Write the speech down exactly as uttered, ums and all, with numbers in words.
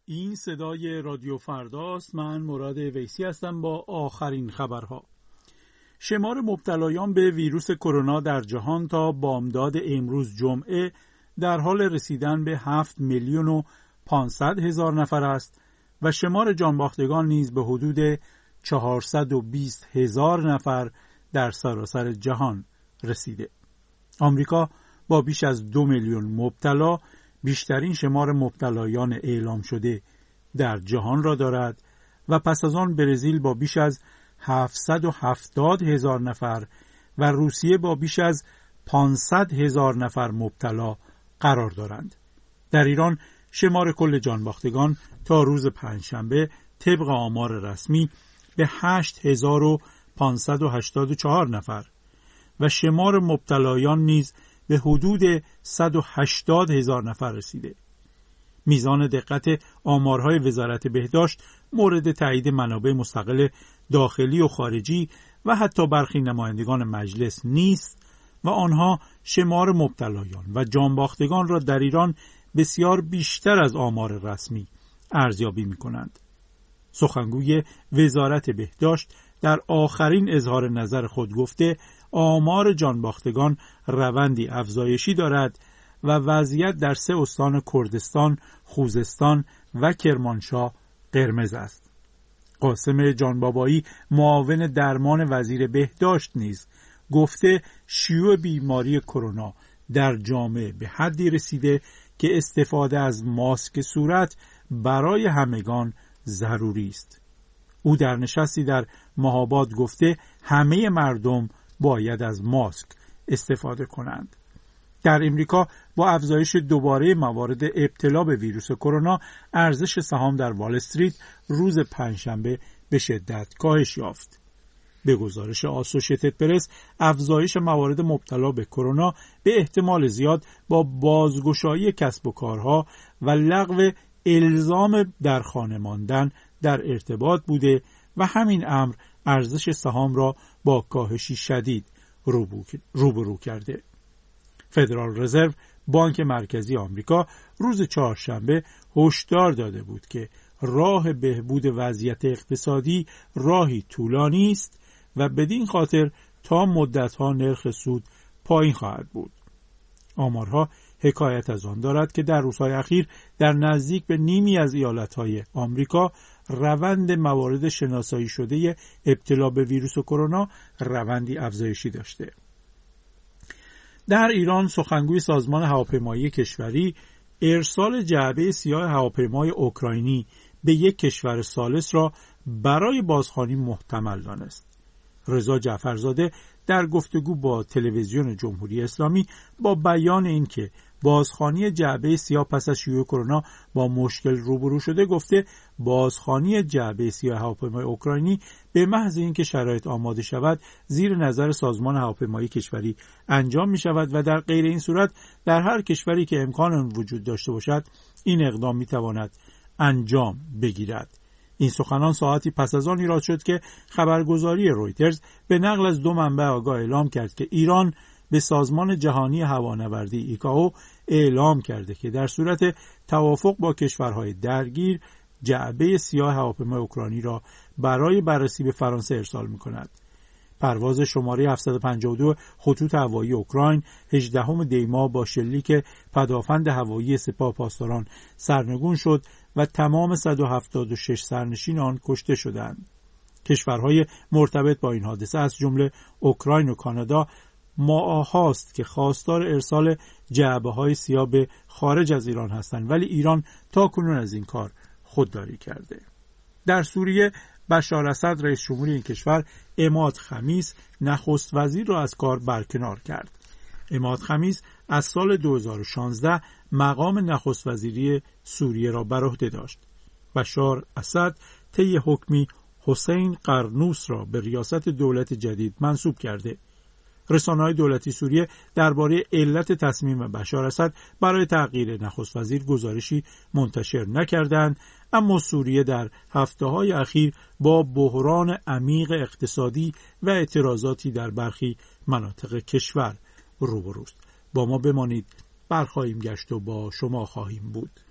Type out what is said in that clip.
این صدای رادیو فرداست. من مراد ویسی هستم با آخرین خبرها. شمار مبتلایان به ویروس کرونا در جهان تا بامداد امروز جمعه در حال رسیدن به هفت میلیون و پانصد هزار نفر است و شمار جانباختگان نیز به حدود چهارصد و بیست هزار نفر در سراسر جهان رسیده. آمریکا با بیش از دو میلیون مبتلا بیشترین شمار مبتلایان اعلام شده در جهان را دارد و پس از آن برزیل با بیش از هفتصد و هفتاد هزار نفر و روسیه با بیش از پانصد هزار نفر مبتلا قرار دارند. در ایران شمار کل جانباختگان تا روز پنجشنبه طبق آمار رسمی به هشت هزار و پانصد و هشتاد و چهار نفر و شمار مبتلایان نیز به حدود صد و هشتاد هزار نفر رسیده. میزان دقت آمارهای وزارت بهداشت مورد تایید منابع مستقل داخلی و خارجی و حتی برخی نمایندگان مجلس نیست و آنها شمار مبتلایان و جانباختگان را در ایران بسیار بیشتر از آمار رسمی ارزیابی می‌کنند. سخنگوی وزارت بهداشت در آخرین اظهار نظر خود گفته آمار جانباختگان روندی افزایشی دارد و وضعیت در سه استان کردستان، خوزستان و کرمانشاه قرمز است. قاسم جانبابایی معاون درمان وزیر بهداشت نیز گفته شیوع بیماری کرونا در جامعه به حدی رسیده که استفاده از ماسک صورت برای همگان ضروری است. او در نشستی در مهاباد گفته همه مردم باید از ماسک استفاده کنند. در امریکا با افزایش دوباره موارد ابتلا به ویروس کرونا ارزش سهام در وال استریت روز پنجشنبه به شدت کاهش یافت. به گزارش آسوشیتد پرس افزایش موارد مبتلا به کرونا به احتمال زیاد با بازگشایی کسب و کارها و لغو الزام در خانه ماندن در ارتباط بوده و همین امر ارزش سهام را با کاهشی شدید روبرو کرده. فدرال رزرو بانک مرکزی آمریکا روز چهارشنبه هشدار داده بود که راه بهبود وضعیت اقتصادی راهی طولانی است و بدین خاطر تا مدت‌ها نرخ سود پایین خواهد بود. آمارها حکایت از آن دارد که در روزهای اخیر در نزدیک به نیمی از ایالت‌های آمریکا روند موارد شناسایی شده ابتلا به ویروس کرونا روندی افزایشی داشته. در ایران سخنگوی سازمان هواپیمایی کشوری ارسال جعبه سیاه هواپیمای اوکراینی به یک کشور ثالث را برای بازخوانی محتمل دانست. رضا جعفرزاده در گفتگو با تلویزیون جمهوری اسلامی با بیان اینکه بازخوانی جعبه سیاه پس از شیوع کرونا با مشکل روبرو شده گفته بازخوانی جعبه سیاه هواپیمای اوکراینی به محض اینکه شرایط آماده شود زیر نظر سازمان هواپیمایی کشوری انجام می شود و در غیر این صورت در هر کشوری که امکان آن وجود داشته باشد این اقدام می تواند انجام بگیرد. این سخنان ساعتی پس از آن ایراد شد که خبرگزاری رویترز به نقل از دو منبع آگاه اعلام کرد که ایران به سازمان جهانی هوانوردی ایکائو اعلام کرده که در صورت توافق با کشورهای درگیر جعبه سیاه هواپیمای اوکراینی را برای بررسی به فرانسه ارسال می‌کند. پرواز شماره هفتصد و پنجاه و دو خطوط هوایی اوکراین هجدهم دی ماه با شلیک پدافند هوایی سپاه پاسداران سرنگون شد و تمام صد و هفتاد و شش سرنشین آن کشته شدند. کشورهای مرتبط با این حادثه از جمله اوکراین و کانادا ماهاست که خواستار ارسال جعبه‌های سیاه به خارج از ایران هستند، ولی ایران تاکنون از این کار خودداری کرده. در سوریه بشار اسد رئیس جمهور این کشور عماد خمیس نخست وزیر را از کار برکنار کرد. عماد خمیس از سال دو هزار و شانزده مقام نخست وزیری سوریه را بر عهده داشت. بشار اسد طی حکمی حسین قرنوس را به ریاست دولت جدید منصوب کرده. رسانه‌های دولتی سوریه درباره علت تصمیم بشار اسد برای تغییر نخست وزیر گزارشی منتشر نکردند، اما سوریه در هفته‌های اخیر با بحران عمیق اقتصادی و اعتراضاتی در برخی مناطق کشور روبروست. با ما بمانید، برخواهیم گشت و با شما خواهیم بود.